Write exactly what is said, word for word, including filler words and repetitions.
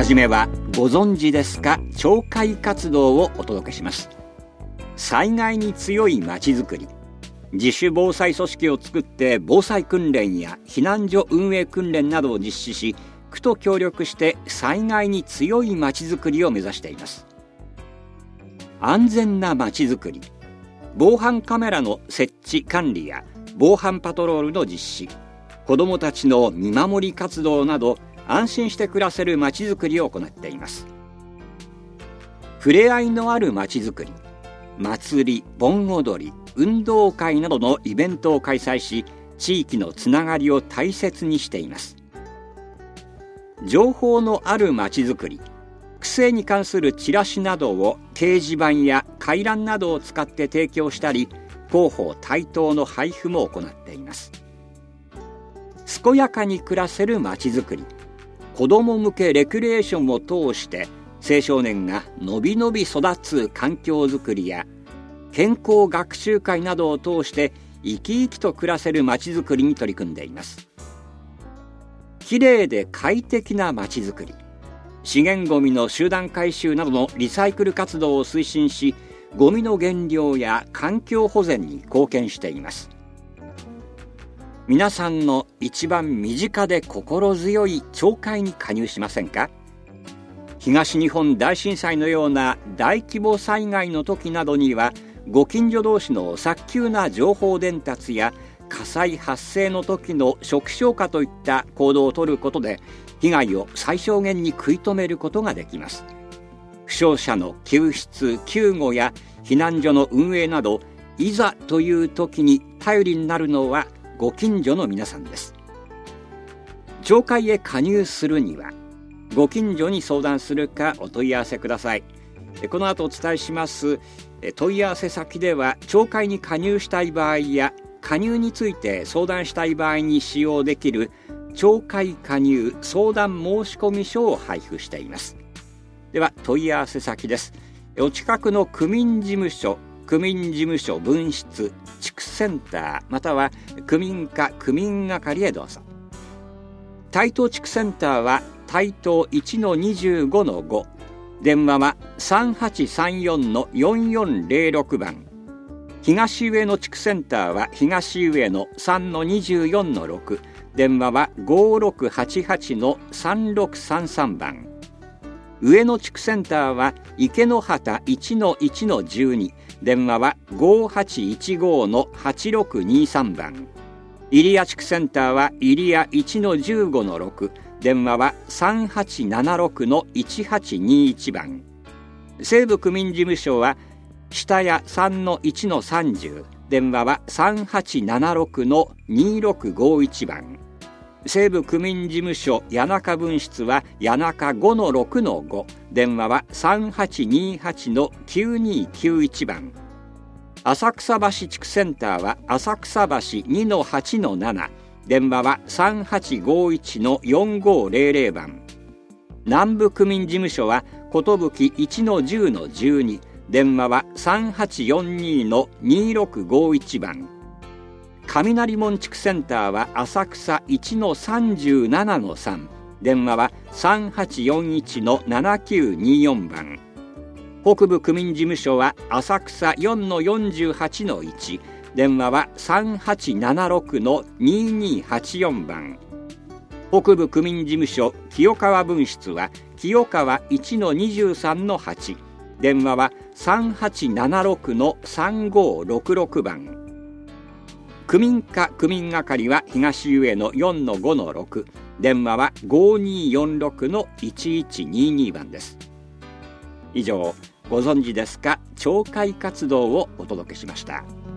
はじめはご存知ですか町会活動をお届けします。災害に強いまちづくり、自主防災組織を作って防災訓練や避難所運営訓練などを実施し、区と協力して災害に強いまちづくりを目指しています。安全なまちづくり、防犯カメラの設置管理や防犯パトロールの実施、子どもたちの見守り活動など安心して暮らせるまちづくりを行っています。ふれあいのあるまちづくり、祭り、盆踊り、運動会などのイベントを開催し、地域のつながりを大切にしています。情報のあるまちづくり、区政に関するチラシなどを掲示板や回覧などを使って提供したり、広報対等の配布も行っています。健やかに暮らせるまちづくり、子ども向けレクリエーションを通して青少年がのびのび育つ環境づくりや、健康学習会などを通して生き生きと暮らせるまちづくりに取り組んでいます。きれいで快適なまちづくり、資源ごみの集団回収などのリサイクル活動を推進し、ゴミの減量や環境保全に貢献しています。皆さんの一番身近で心強い町会に加入しませんか？東日本大震災のような大規模災害の時などには、ご近所同士の早急な情報伝達や火災発生の時の初期消火といった行動を取ることで、被害を最小限に食い止めることができます。負傷者の救出・救護や避難所の運営など、いざという時に頼りになるのはご近所の皆さんです。町会へ加入するには、ご近所に相談するかお問い合わせください。この後お伝えします問い合わせ先では、町会に加入したい場合や加入について相談したい場合に使用できる町会加入相談申込書を配布しています。では問い合わせ先です。お近くの区民事務所、区民事務所分室、地区センター、または区民課区民係へどうぞ。台東地区センターは台東 いちのにじゅうごのご、電話は さんはちさんよんのよんよんゼロろく 番。東上野地区センターは東上野 さんのにじゅうよんのろく、電話はごろくはちはちのさんろくさんさん 番。上野地区センターは池之端 いちのいちのじゅうに、電話はごはちいちごのはちろくにさん 番。入谷地区センターは入谷 いちのじゅうごのろく、電話はさんはちななろくのいちはちにいち 番。西部区民事務所は下谷 さんのいちのさんじゅう、電話はさんはちななろくのにろくごいち 番。西部区民事務所谷中分室は谷中 ごのろくのご、電話はさんはちにはちのきゅうにきゅういち 番。浅草橋地区センターは浅草橋 にのはちのなな、電話はさんはちごいちのよんごゼロゼロ 番。南部区民事務所は寿 いちのじゅうのじゅうに、電話はさんはちよんにのにろくごいち 番。雷門地区センターは浅草 いちのさんじゅうななのさん、電話はさんはちよんいちのななきゅうによん 番。北部区民事務所は浅草 よんのよんじゅうはちのいち、電話はさんはちななろくのににはちよん 番。北部区民事務所清川分室は清川 いちのにじゅうさんのはち、電話はさんはちななろくのさんごろくろく 番。区民課区民係は東上野 よんのごのろく、電話はごによんろくのいちいちにに 番です。以上、ご存知ですか町会活動をお届けしました。